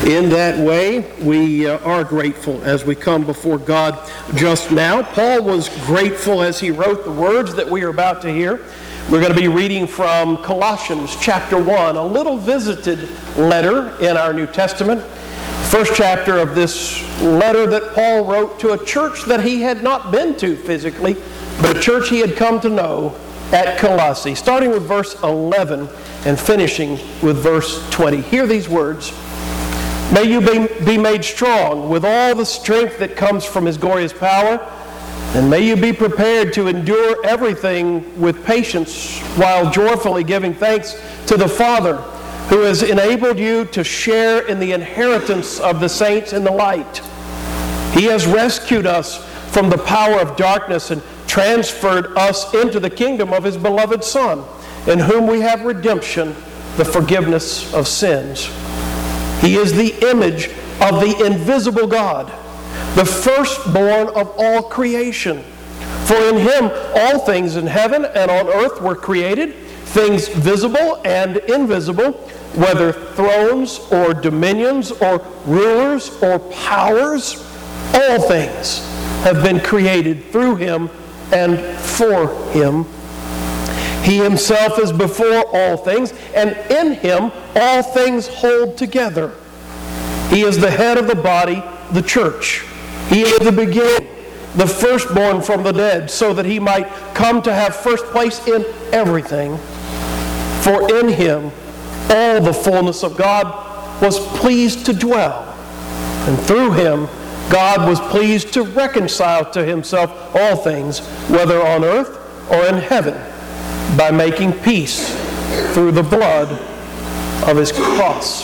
In that way, we are grateful as we come before God just now. Paul was grateful as he wrote the words that we are about to hear. We're going to be reading from Colossians chapter 1, a little visited letter in our New Testament. First chapter of this letter that Paul wrote to a church that he had not been to physically, but a church he had come to know at Colossae, starting with verse 11 and finishing with verse 20. Hear these words. May you be made strong with all the strength that comes from His glorious power, and may you be prepared to endure everything with patience while joyfully giving thanks to the Father who has enabled you to share in the inheritance of the saints in the light. He has rescued us from the power of darkness and transferred us into the kingdom of His beloved Son, in whom we have redemption, the forgiveness of sins. He is the image of the invisible God, the firstborn of all creation. For in Him all things in heaven and on earth were created, things visible and invisible, whether thrones or dominions or rulers or powers. All things have been created through Him and for Him. He Himself is before all things, and in Him all things hold together. He is the head of the body, the church. He is the beginning, the firstborn from the dead, so that He might come to have first place in everything. For in Him all the fullness of God was pleased to dwell, and through Him God was pleased to reconcile to Himself all things, whether on earth or in heaven, by making peace through the blood of His cross.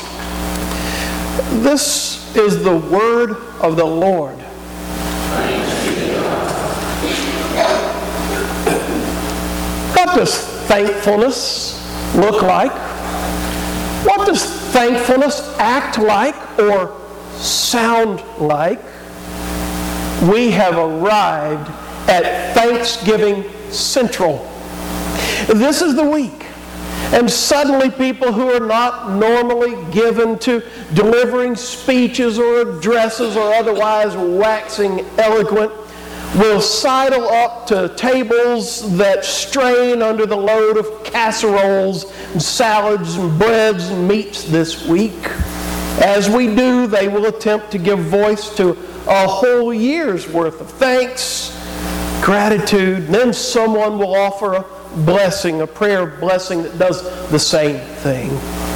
This is the word of the Lord. What does thankfulness look like? What does thankfulness act like or sound like? We have arrived at Thanksgiving Central. This is the week, and suddenly people who are not normally given to delivering speeches or addresses or otherwise waxing eloquent will sidle up to tables that strain under the load of casseroles and salads and breads and meats this week. As we do, they will attempt to give voice to a whole year's worth of thanks, gratitude, and then someone will offer a blessing, a prayer blessing that does the same thing.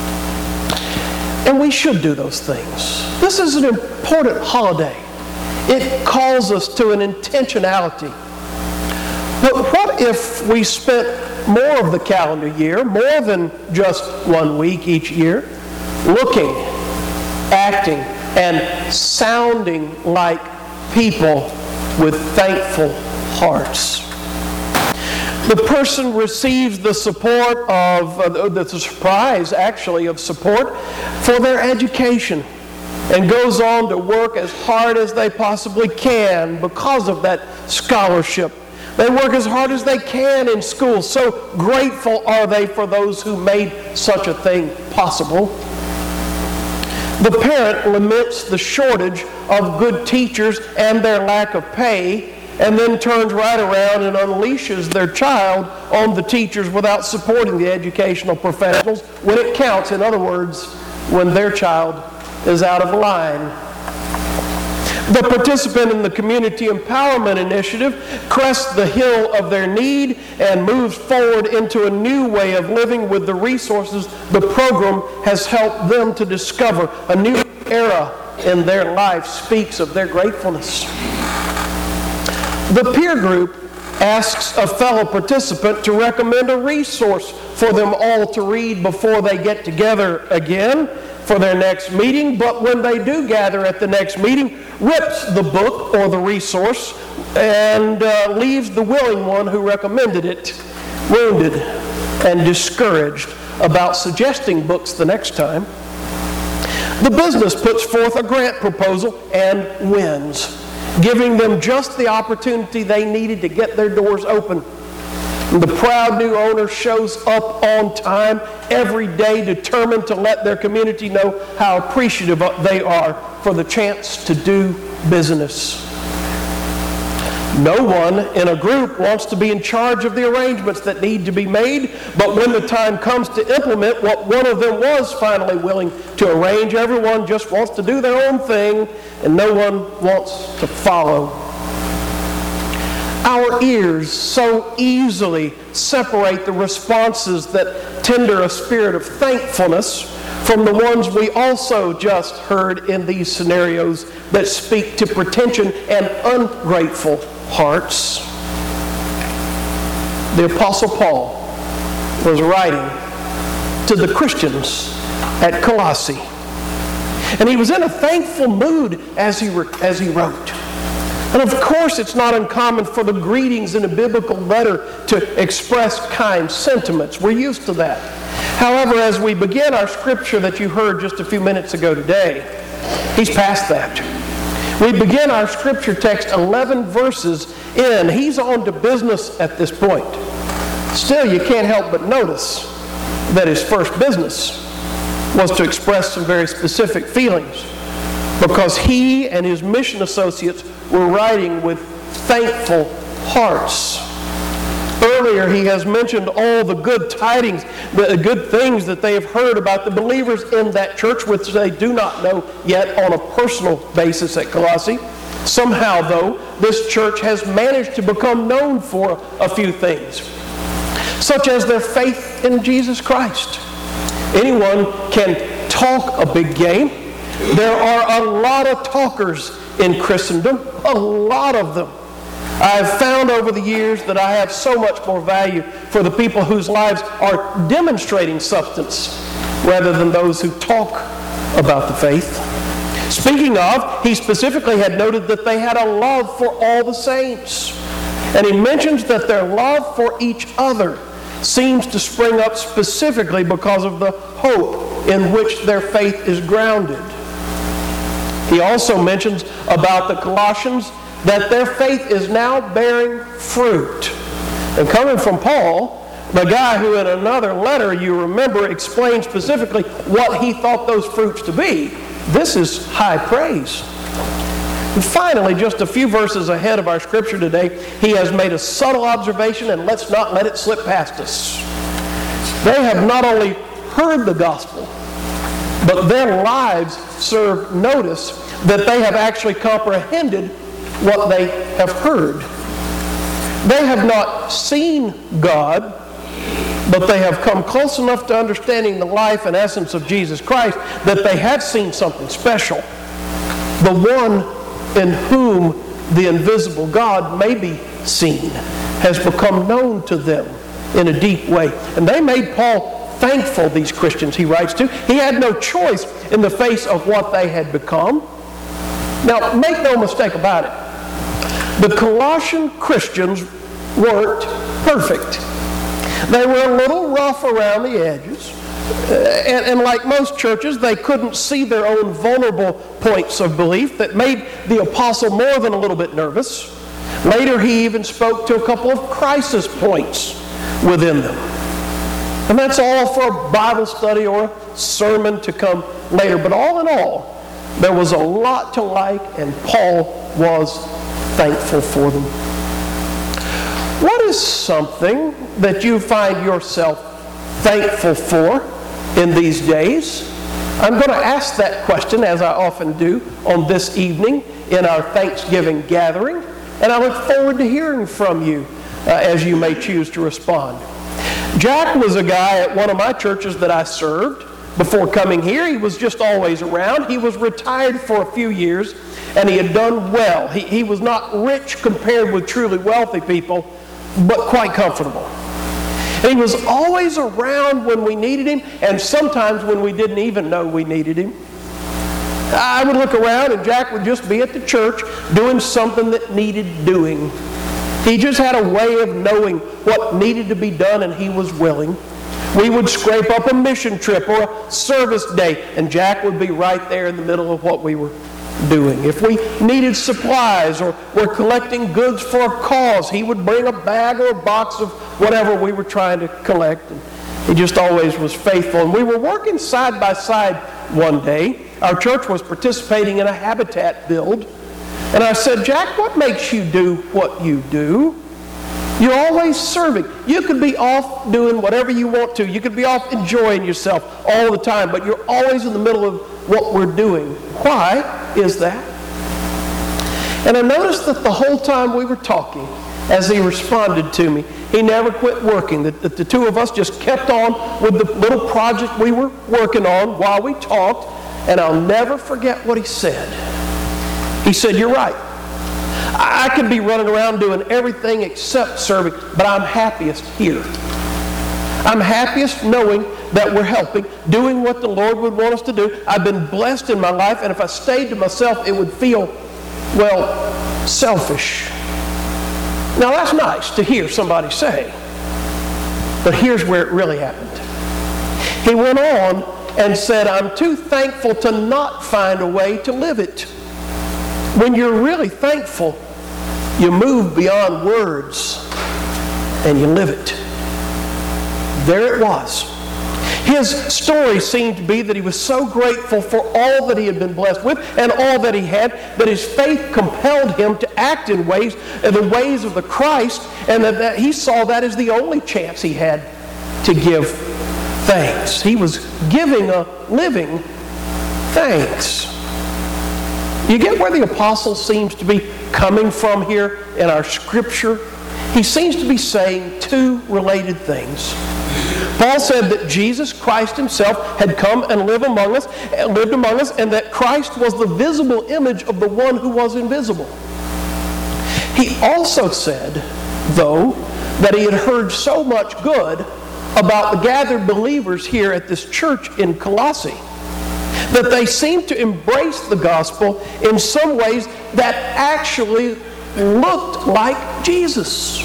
And we should do those things. This is an important holiday. It calls us to an intentionality. But what if we spent more of the calendar year, more than just 1 week each year, looking, acting, and sounding like people with thankful hearts? The person receives the support of, the surprise actually of support for their education and goes on to work as hard as they possibly can because of that scholarship. They work as hard as they can in school. So grateful are they for those who made such a thing possible. The parent laments the shortage of good teachers and their lack of pay, and then turns right around and unleashes their child on the teachers without supporting the educational professionals when it counts. In other words, when their child is out of line. The participant in the Community Empowerment Initiative crests the hill of their need and moves forward into a new way of living with the resources the program has helped them to discover. A new era in their life speaks of their gratefulness. The peer group asks a fellow participant to recommend a resource for them all to read before they get together again for their next meeting, but when they do gather at the next meeting, rips the book or the resource and leaves the willing one who recommended it wounded and discouraged about suggesting books the next time. The business puts forth a grant proposal and wins, giving them just the opportunity they needed to get their doors open. The proud new owner shows up on time every day, determined to let their community know how appreciative they are for the chance to do business. No one in a group wants to be in charge of the arrangements that need to be made, but when the time comes to implement what one of them was finally willing to arrange, everyone just wants to do their own thing, and no one wants to follow. Our ears so easily separate the responses that tender a spirit of thankfulness from the ones we also just heard in these scenarios that speak to pretension and ungrateful hearts. The Apostle Paul was writing to the Christians at Colossae, and he was in a thankful mood as he wrote. And of course, it's not uncommon for the greetings in a biblical letter to express kind sentiments. We're used to that. However, as we begin our scripture that you heard just a few minutes ago today, he's past that. We begin our scripture text 11 verses in. He's on to business at this point. Still, you can't help but notice that his first business was to express some very specific feelings, because he and his mission associates were writing with thankful hearts. Earlier, he has mentioned all the good tidings, the good things that they have heard about the believers in that church, which they do not know yet on a personal basis at Colossae. Somehow, though, this church has managed to become known for a few things, such as their faith in Jesus Christ. Anyone can talk a big game. There are a lot of talkers in Christendom, a lot of them. I've found over the years that I have so much more value for the people whose lives are demonstrating substance rather than those who talk about the faith. Speaking of, he specifically had noted that they had a love for all the saints. And he mentions that their love for each other seems to spring up specifically because of the hope in which their faith is grounded. He also mentions about the Colossians that their faith is now bearing fruit. And coming from Paul, the guy who in another letter, you remember, explained specifically what he thought those fruits to be, this is high praise. And finally, just a few verses ahead of our scripture today, he has made a subtle observation, and let's not let it slip past us. They have not only heard the gospel, but their lives serve notice that they have actually comprehended what they have heard. They have not seen God, but they have come close enough to understanding the life and essence of Jesus Christ that they have seen something special. The one in whom the invisible God may be seen has become known to them in a deep way. And they made Paul thankful, these Christians he writes to. He had no choice in the face of what they had become. Now, make no mistake about it. The Colossian Christians weren't perfect. They were a little rough around the edges. And like most churches, they couldn't see their own vulnerable points of belief that made the apostle more than a little bit nervous. Later, he even spoke to a couple of crisis points within them. And that's all for a Bible study or a sermon to come later. But all in all, there was a lot to like, and Paul was thankful for them. What is something that you find yourself thankful for in these days? I'm going to ask that question, as I often do, on this evening in our Thanksgiving gathering, and I look forward to hearing from you as you may choose to respond. Jack was a guy at one of my churches that I served before coming here. He was just always around. He was retired for a few years, and he had done well. He was not rich compared with truly wealthy people, but quite comfortable. And he was always around when we needed him, and sometimes when we didn't even know we needed him. I would look around, and Jack would just be at the church doing something that needed doing. He just had a way of knowing what needed to be done, and he was willing. We would scrape up a mission trip or a service day, and Jack would be right there in the middle of what we were doing. If we needed supplies or were collecting goods for a cause, he would bring a bag or a box of whatever we were trying to collect. And he just always was faithful. And we were working side by side one day. Our church was participating in a habitat build. And I said, Jack, what makes you do what you do? You're always serving. You could be off doing whatever you want to. You could be off enjoying yourself all the time, but you're always in the middle of what we're doing. Why is that? And I noticed that the whole time we were talking, as he responded to me, he never quit working. That the two of us just kept on with the little project we were working on while we talked, and I'll never forget what he said. He said, you're right. I could be running around doing everything except serving, but I'm happiest here. I'm happiest knowing that we're helping, doing what the Lord would want us to do. I've been blessed in my life, and if I stayed to myself, it would feel, well, selfish. Now, that's nice to hear somebody say, but here's where it really happened. He went on and said, I'm too thankful to not find a way to live it. When you're really thankful, you move beyond words and you live it. There it was. His story seemed to be that he was so grateful for all that he had been blessed with and all that he had, that his faith compelled him to act in the ways of the Christ, and that he saw that as the only chance he had to give thanks. He was giving a living thanks. You get where the apostle seems to be coming from here in our scripture? He seems to be saying two related things. Paul said that Jesus Christ himself had come and lived among us, and that Christ was the visible image of the one who was invisible. He also said, though, that he had heard so much good about the gathered believers here at this church in Colossae, that they seemed to embrace the gospel in some ways that actually looked like Jesus,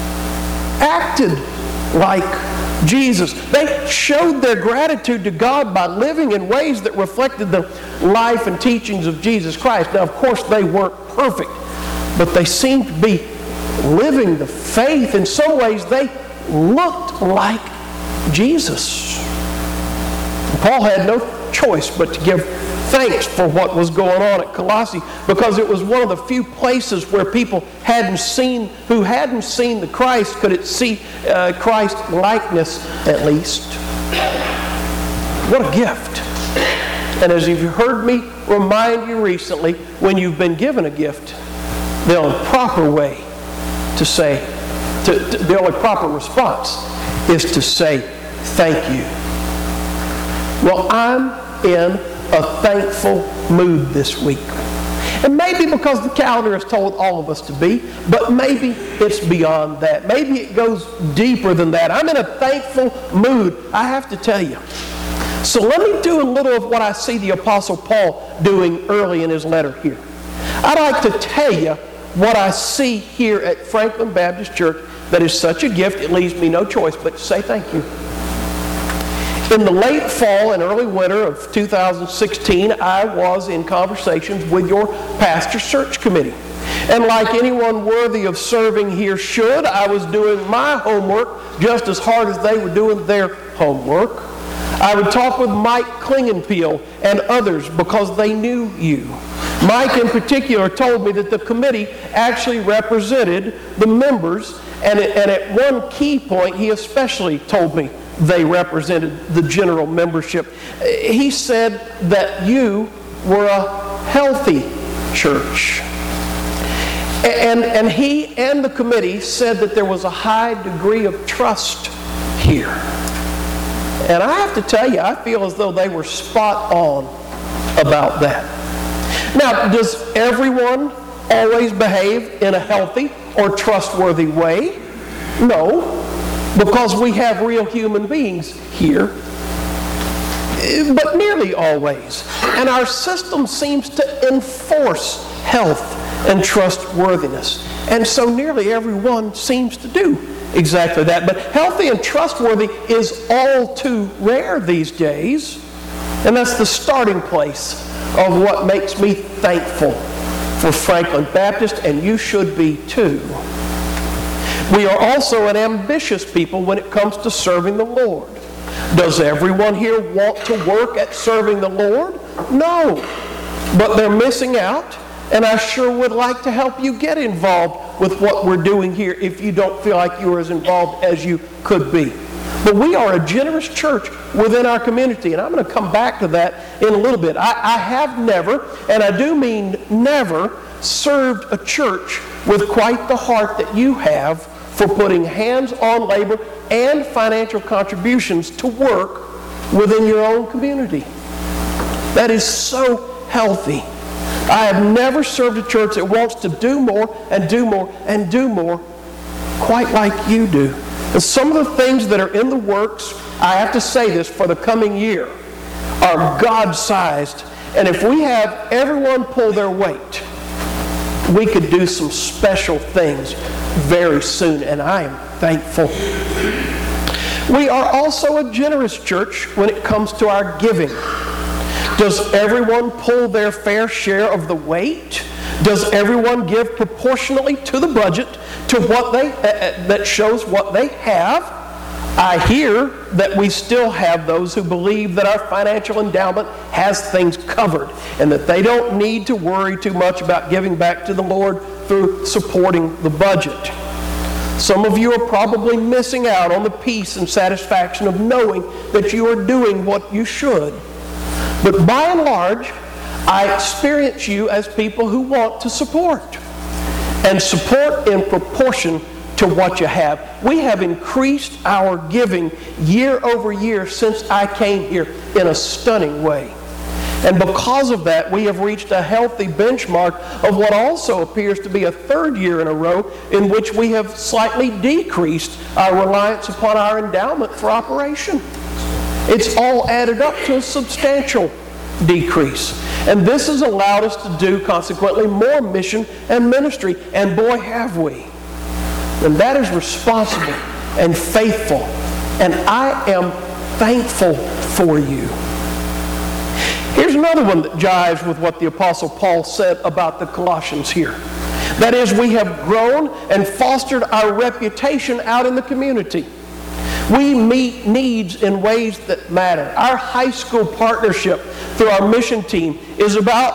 acted like Jesus. They showed their gratitude to God by living in ways that reflected the life and teachings of Jesus Christ. Now, of course, they weren't perfect, but they seemed to be living the faith. In some ways, they looked like Jesus. Paul had no choice but to give thanks for what was going on at Colossae, because it was one of the few places where people who hadn't seen the Christ could see Christ likeness at least. What a gift. And as you've heard me remind you recently, when you've been given a gift, the only proper way to say, the only proper response is to say thank you. Well, I'm in a thankful mood this week. And maybe because the calendar has told all of us to be, but maybe it's beyond that. Maybe it goes deeper than that. I'm in a thankful mood, I have to tell you. So let me do a little of what I see the Apostle Paul doing early in his letter here. I'd like to tell you what I see here at Franklin Baptist Church that is such a gift, it leaves me no choice but to say thank you. In the late fall and early winter of 2016, I was in conversations with your pastor search committee. And like anyone worthy of serving here should, I was doing my homework just as hard as they were doing their homework. I would talk with Mike Klingenpeel and others because they knew you. Mike in particular told me that the committee actually represented the members, and at one key point he especially told me they represented the general membership. He said that you were a healthy church. And he and the committee said that there was a high degree of trust here. And I have to tell you, I feel as though they were spot on about that. Now, does everyone always behave in a healthy or trustworthy way? No. Because we have real human beings here, but nearly always. And our system seems to enforce health and trustworthiness. And so nearly everyone seems to do exactly that. But healthy and trustworthy is all too rare these days. And that's the starting place of what makes me thankful for Franklin Baptist, and you should be too. We are also an ambitious people when it comes to serving the Lord. Does everyone here want to work at serving the Lord? No. But they're missing out, and I sure would like to help you get involved with what we're doing here if you don't feel like you are as involved as you could be. But we are a generous church within our community, and I'm going to come back to that in a little bit. I have never, and I do mean never, served a church with quite the heart that you have for putting hands-on labor and financial contributions to work within your own community. That is so healthy. I have never served a church that wants to do more and do more and do more quite like you do. And some of the things that are in the works, I have to say this, for the coming year, are God-sized. And if we have everyone pull their weight, we could do some special things very soon, and I am thankful. We are also a generous church when it comes to our giving. Does everyone pull their fair share of the weight? Does everyone give proportionally to the budget, to what they that shows what they have? I hear that we still have those who believe that our financial endowment has things covered and that they don't need to worry too much about giving back to the Lord through supporting the budget. Some of you are probably missing out on the peace and satisfaction of knowing that you are doing what you should. But by and large, I experience you as people who want to support, and support in proportion to what you have. We have increased our giving year over year since I came here in a stunning way. And because of that, we have reached a healthy benchmark of what also appears to be a third year in a row in which we have slightly decreased our reliance upon our endowment for operation. It's all added up to a substantial decrease. And this has allowed us to do, consequently, more mission and ministry. And boy, have we. And that is responsible and faithful. And I am thankful for you. Here's another one that jives with what the Apostle Paul said about the Colossians here. That is, we have grown and fostered our reputation out in the community. We meet needs in ways that matter. Our high school partnership through our mission team is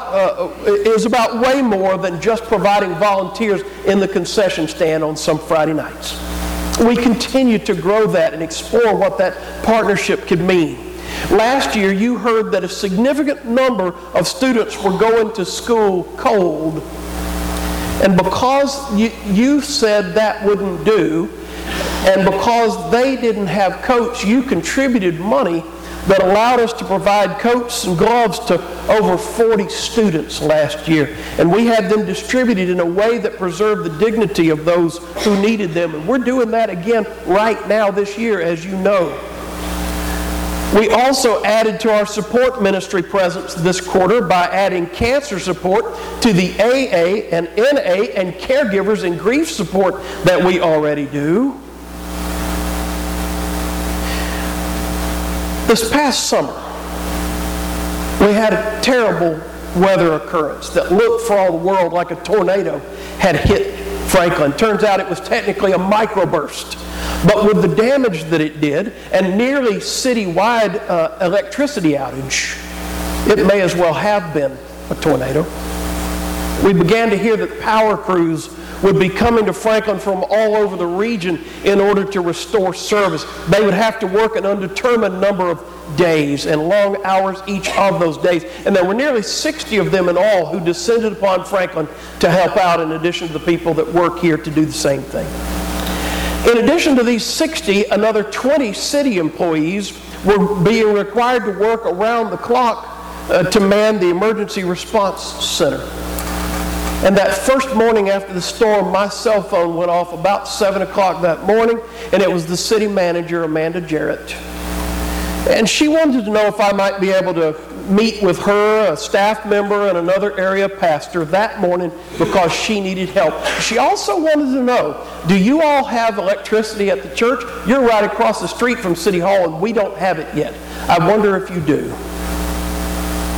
about way more than just providing volunteers in the concession stand on some Friday nights. We continue to grow that and explore what that partnership could mean. Last year, you heard that a significant number of students were going to school cold. And because you said that wouldn't do, and because they didn't have coats, you contributed money that allowed us to provide coats and gloves to over 40 students last year. And we had them distributed in a way that preserved the dignity of those who needed them. And we're doing that again right now this year, as you know. We also added to our support ministry presence this quarter by adding cancer support to the AA and NA and caregivers and grief support that we already do. This past summer, we had a terrible weather occurrence that looked for all the world like a tornado had hit Franklin. Turns out it was technically a microburst. But with the damage that it did and nearly citywide electricity outage, it may as well have been a tornado. We began to hear that power crews would be coming to Franklin from all over the region in order to restore service. They would have to work an undetermined number of days and long hours each of those days. And there were nearly 60 of them in all who descended upon Franklin to help out, in addition to the people that work here to do the same thing. In addition to these 60, another 20 city employees were being required to work around the clock to man the emergency response center. And that first morning after the storm, my cell phone went off about 7 o'clock that morning, and it was the city manager, Amanda Jarrett. And she wanted to know if I might be able to meet with her, a staff member, and another area pastor that morning because she needed help. She also wanted to know, do you all have electricity at the church? You're right across the street from City Hall, and we don't have it yet. I wonder if you do.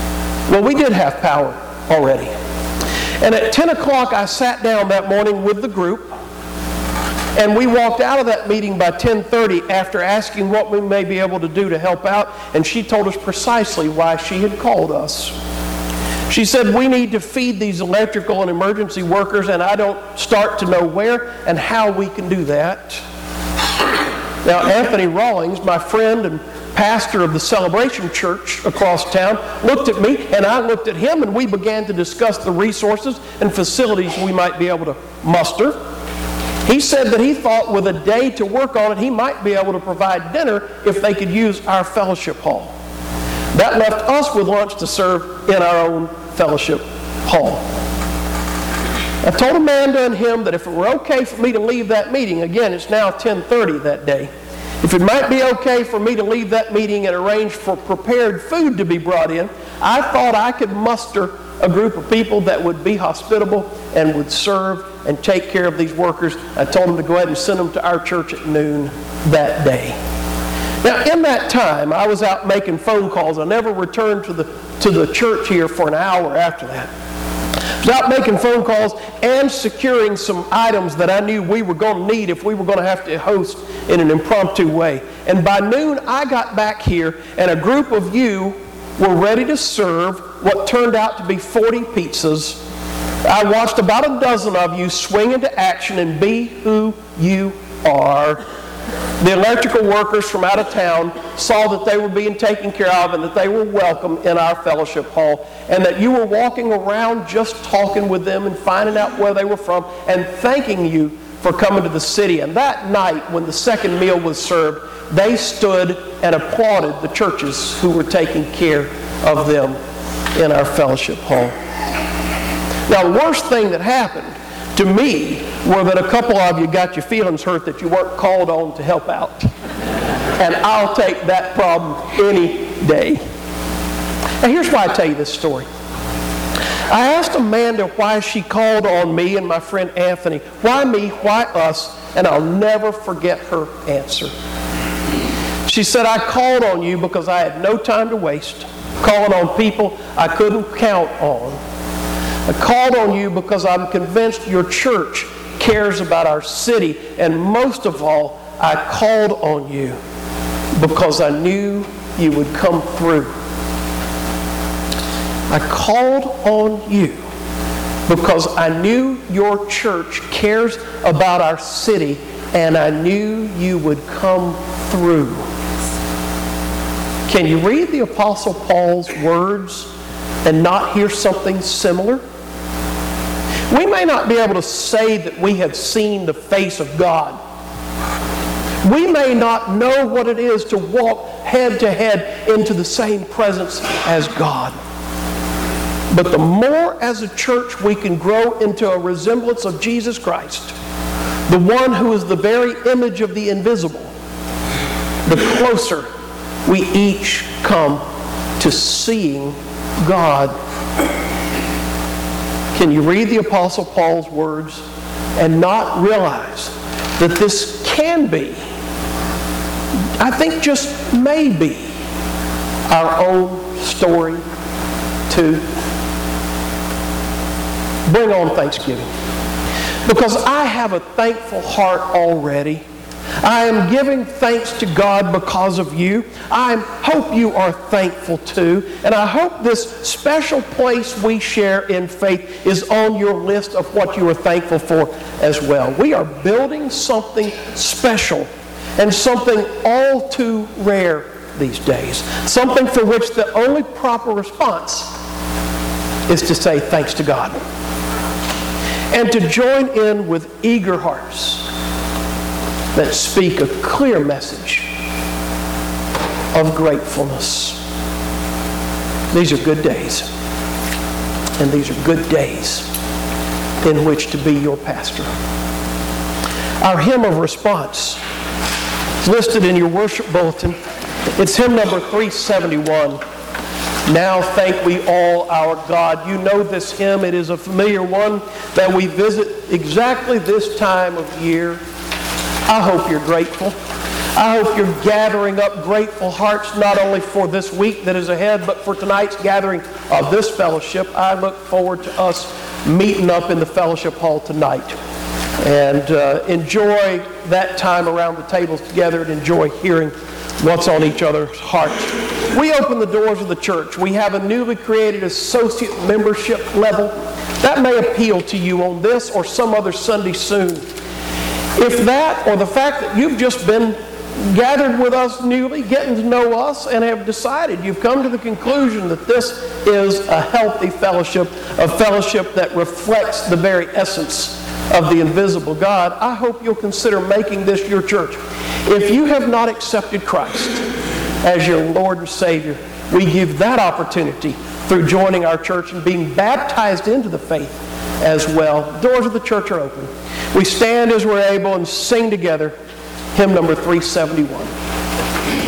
Well, we did have power already. And at 10 o'clock, I sat down that morning with the group, and we walked out of that meeting by 10:30 after asking what we may be able to do to help out, and she told us precisely why she had called us. She said, we need to feed these electrical and emergency workers, and I don't start to know where and how we can do that. Now, Anthony Rawlings, my friend and pastor of the Celebration Church across town, looked at me, and I looked at him, and we began to discuss the resources and facilities we might be able to muster. He said that he thought with a day to work on it, he might be able to provide dinner if they could use our fellowship hall. That left us with lunch to serve in our own fellowship hall. I told Amanda and him that if it were okay for me to leave that meeting, again, it's now 10:30 that day, if it might be okay for me to leave that meeting and arrange for prepared food to be brought in, I thought I could muster a group of people that would be hospitable and would serve and take care of these workers. I told them to go ahead and send them to our church at noon that day. Now, in that time, I was out making phone calls. I never returned to the church here for an hour after that. I was out making phone calls and securing some items that I knew we were going to need if we were going to have to host in an impromptu way. And by noon, I got back here, and a group of you were ready to serve what turned out to be 40 pizzas. I watched about a dozen of you swing into action and be who you are. The electrical workers from out of town saw that they were being taken care of and that they were welcome in our fellowship hall, and that you were walking around just talking with them and finding out where they were from and thanking you for coming to the city. And that night, when the second meal was served, they stood and applauded the churches who were taking care of them in our fellowship hall. Now, the worst thing that happened to me were that a couple of you got your feelings hurt that you weren't called on to help out. And I'll take that problem any day. Now, here's why I tell you this story. I asked Amanda why she called on me and my friend Anthony. Why me? Why us? And I'll never forget her answer. She said, I called on you because I had no time to waste, calling on people I couldn't count on. I called on you because I'm convinced your church cares about our city. And most of all, I called on you because I knew you would come through. I called on you because I knew your church cares about our city, and I knew you would come through. Can you read the Apostle Paul's words and not hear something similar? We may not be able to say that we have seen the face of God. We may not know what it is to walk head to head into the same presence as God. But the more as a church we can grow into a resemblance of Jesus Christ, the one who is the very image of the invisible, the closer we each come to seeing God. Can you read the Apostle Paul's words and not realize that this can be, I think just maybe, our own story too? Bring on Thanksgiving. Because I have a thankful heart already. I am giving thanks to God because of you. I hope you are thankful too. And I hope this special place we share in faith is on your list of what you are thankful for as well. We are building something special and something all too rare these days. Something for which the only proper response is to say thanks to God. And to join in with eager hearts that speak a clear message of gratefulness. These are good days. And these are good days in which to be your pastor. Our hymn of response is listed in your worship bulletin. It's hymn number 371. Now thank we all our God. You know this hymn. It is a familiar one that we visit exactly this time of year. I hope you're grateful. I hope you're gathering up grateful hearts not only for this week that is ahead, but for tonight's gathering of this fellowship. I look forward to us meeting up in the fellowship hall tonight and enjoy that time around the tables together and enjoy hearing what's on each other's hearts. We open the doors of the church. We have a newly created associate membership level. That may appeal to you on this or some other Sunday soon. If that, or the fact that you've just been gathered with us newly, getting to know us, and have decided, you've come to the conclusion that this is a healthy fellowship, a fellowship that reflects the very essence of the invisible God, I hope you'll consider making this your church. If you have not accepted Christ as your Lord and Savior, we give that opportunity through joining our church and being baptized into the faith as well. Doors of the church are open. We stand as we're able and sing together hymn number 371.